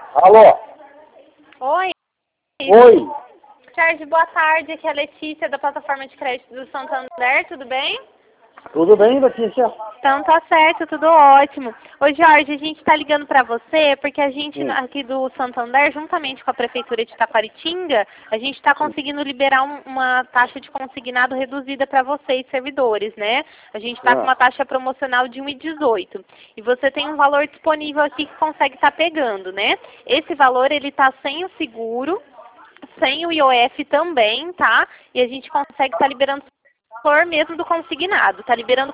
Alô? Oi. Oi. Charles, boa tarde. Aqui é a Letícia da plataforma de crédito do Santander, tudo bem? Tudo bem, Letícia? Então tá certo, tudo ótimo. Ô Jorge, a gente está ligando para você porque a gente aqui do Santander, juntamente com a Prefeitura de Taquaritinga, a gente está conseguindo liberar uma taxa de consignado reduzida para vocês, servidores, né? A gente está com uma taxa promocional de 1,18. E você tem um valor disponível aqui que consegue estar pegando, né? Esse valor, ele está sem o seguro, sem o IOF também, tá? E a gente consegue estar liberando valor mesmo do consignado. Está liberando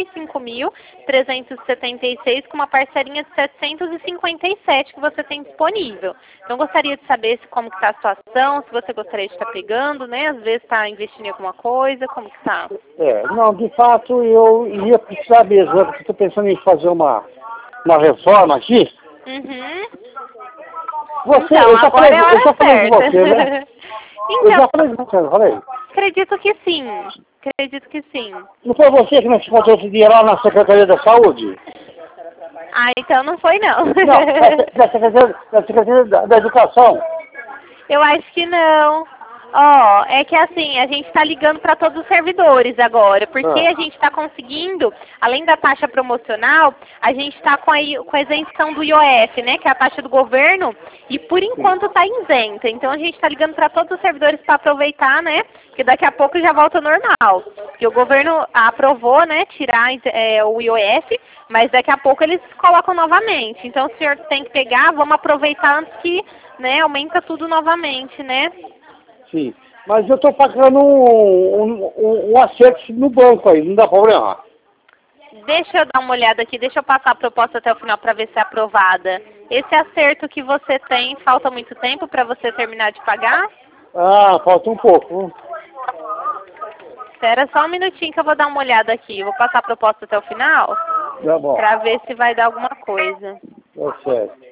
45.376 com uma parcelinha de 757 que você tem disponível. Então, gostaria de saber como está a situação, se você gostaria de estar pegando, né? Às vezes está investindo em alguma coisa, como que está? Não, de fato eu ia precisar mesmo, né, porque estou pensando em fazer uma reforma aqui. Uhum. Você, Então, eu já agora falei, é a eu hora já falei com certa. você, né? Eu Então, já falei com você, não falei? acredito que sim. Acredito que sim. Não foi você que nós encontrou outro dia lá na Secretaria da Saúde? Ah, então não foi não. Não, da Secretaria da Educação. Eu acho que não. Ó, é que assim, a gente está ligando para todos os servidores agora, porque a gente está conseguindo, além da taxa promocional, a gente está com a isenção do IOF, né, que é a taxa do governo, e por enquanto está isenta. Então a gente está ligando para todos os servidores para aproveitar, né, que daqui a pouco já volta ao normal. Porque o governo aprovou, né, tirar o IOF, mas daqui a pouco eles colocam novamente. Então o senhor tem que pegar, vamos aproveitar antes que, né, aumenta tudo novamente, né? Sim, mas eu estou pagando um acerto no banco aí, não dá problema. Deixa eu dar uma olhada aqui, deixa eu passar a proposta até o final para ver se é aprovada. Esse acerto que você tem, falta muito tempo para você terminar de pagar? Ah, falta um pouco. Espera só um minutinho que eu vou dar uma olhada aqui. Eu vou passar a proposta até o final Tá bom. para ver se vai dar alguma coisa. Tá certo.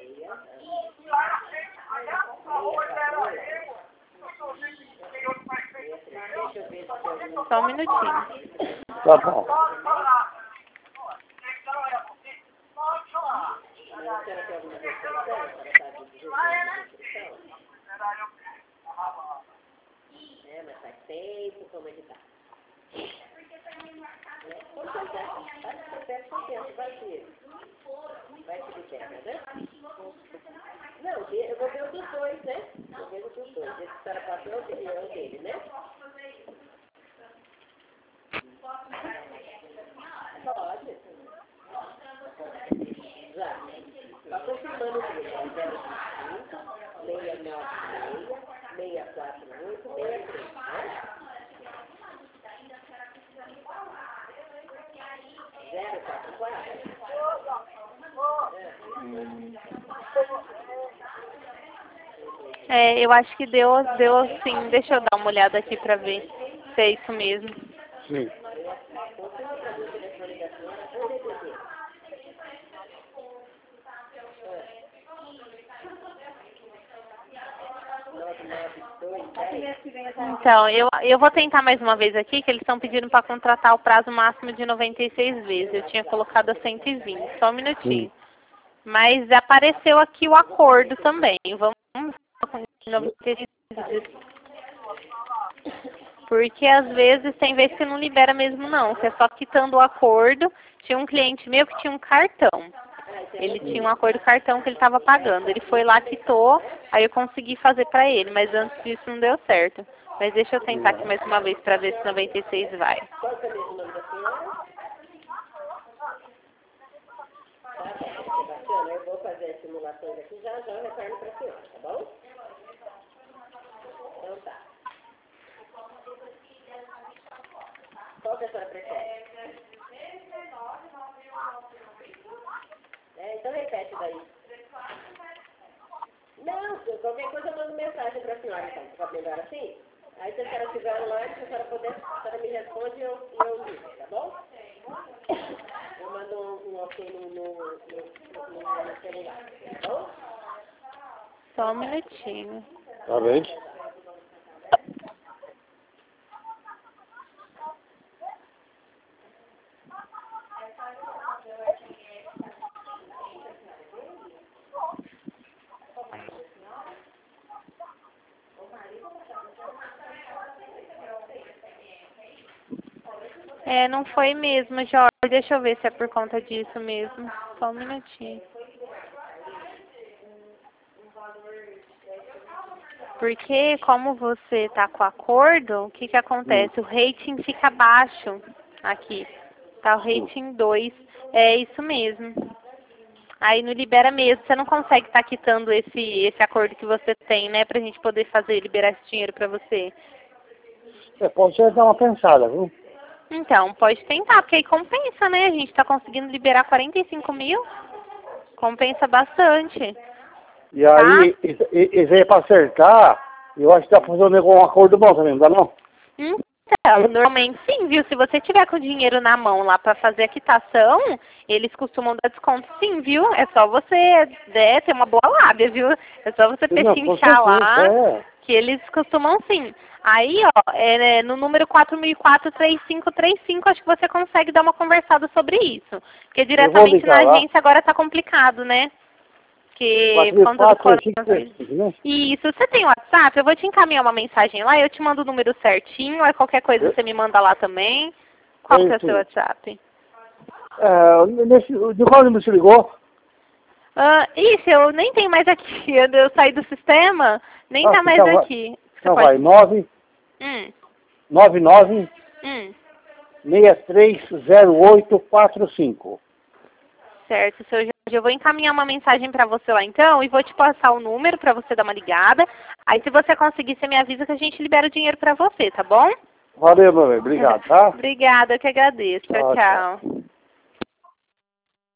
Só um minutinho. Tá bom. Mas faz tempo, como é que tá? Vai se liberar, né? Não, eu vou ver o dos dois, né? Vou ver o dos dois. Esse cara passou é o dele, né? Pode. Já. Só confirmando o dele. 025, 696, 648, 63, né? 044? Eu acho que deu sim. Deixa eu dar uma olhada aqui para ver se é isso mesmo. Sim. Então, eu vou tentar mais uma vez aqui, que eles estão pedindo para contratar o prazo máximo de 96 vezes. Eu tinha colocado a 120, só um minutinho. Mas apareceu aqui o acordo também. Vamos com 96 vezes. Porque às vezes, tem vezes que não libera mesmo não, que é só quitando o acordo. Tinha um cliente meu que tinha um cartão. Ele tinha um acordo cartão que ele estava pagando. Ele foi lá, quitou, aí eu consegui fazer para ele, mas antes disso não deu certo. Mas deixa eu tentar aqui mais uma vez para ver se 96 vai. Qual é o nome da senhora? Bacana, eu vou fazer as simulações aqui, já eu retorno para a senhora, tá bom? Então tá. Qual que a senhora prefere? Então repete daí. Não, qualquer coisa eu mando mensagem para a senhora, então. Fica melhor assim? Aí se a senhora estiver online, se a senhora puder, a senhora me responde e eu ligo, tá bom? Eu mando um ok no celular, tá bom? Só um minutinho. Tá bem? É, não foi mesmo, Jorge. Deixa eu ver se é por conta disso mesmo. Só um minutinho. Porque como você tá com acordo, o que que acontece? O rating fica baixo aqui. Tá o rating 2. É isso mesmo. Aí não libera mesmo. Você não consegue estar quitando esse acordo que você tem, né? Pra gente poder liberar esse dinheiro pra você. Pode ser dar uma pensada, viu? Então, pode tentar, porque aí compensa, né? A gente tá conseguindo liberar 45 mil. Compensa bastante. E aí, isso aí é pra acertar, eu acho que dá pra fazer um acordo bom também, não dá não? Então, normalmente sim, viu? Se você tiver com o dinheiro na mão lá pra fazer a quitação, eles costumam dar desconto sim, viu? É só você ter uma boa lábia, viu? É só você pechinchar lá, que eles costumam sim. Aí, ó, no número 4004-3535, acho que você consegue dar uma conversada sobre isso. Porque diretamente na agência agora tá complicado, né? Porque por conta do coronavírus. Né? Isso, você tem WhatsApp? Eu vou te encaminhar uma mensagem lá, eu te mando o número certinho, aí qualquer coisa você me manda lá também. Qual que é o seu WhatsApp? De qual número você ligou? Isso, eu nem tenho mais aqui, eu saí do sistema, nem tá mais aqui. Então vai, 99 630845. Certo, seu Jorge. Eu vou encaminhar uma mensagem para você lá então e vou te passar o número para você dar uma ligada. Aí se você conseguir, você me avisa que a gente libera o dinheiro para você, tá bom? Valeu, meu bem. Obrigado, tá? Obrigada, eu que agradeço. Tchau, tchau.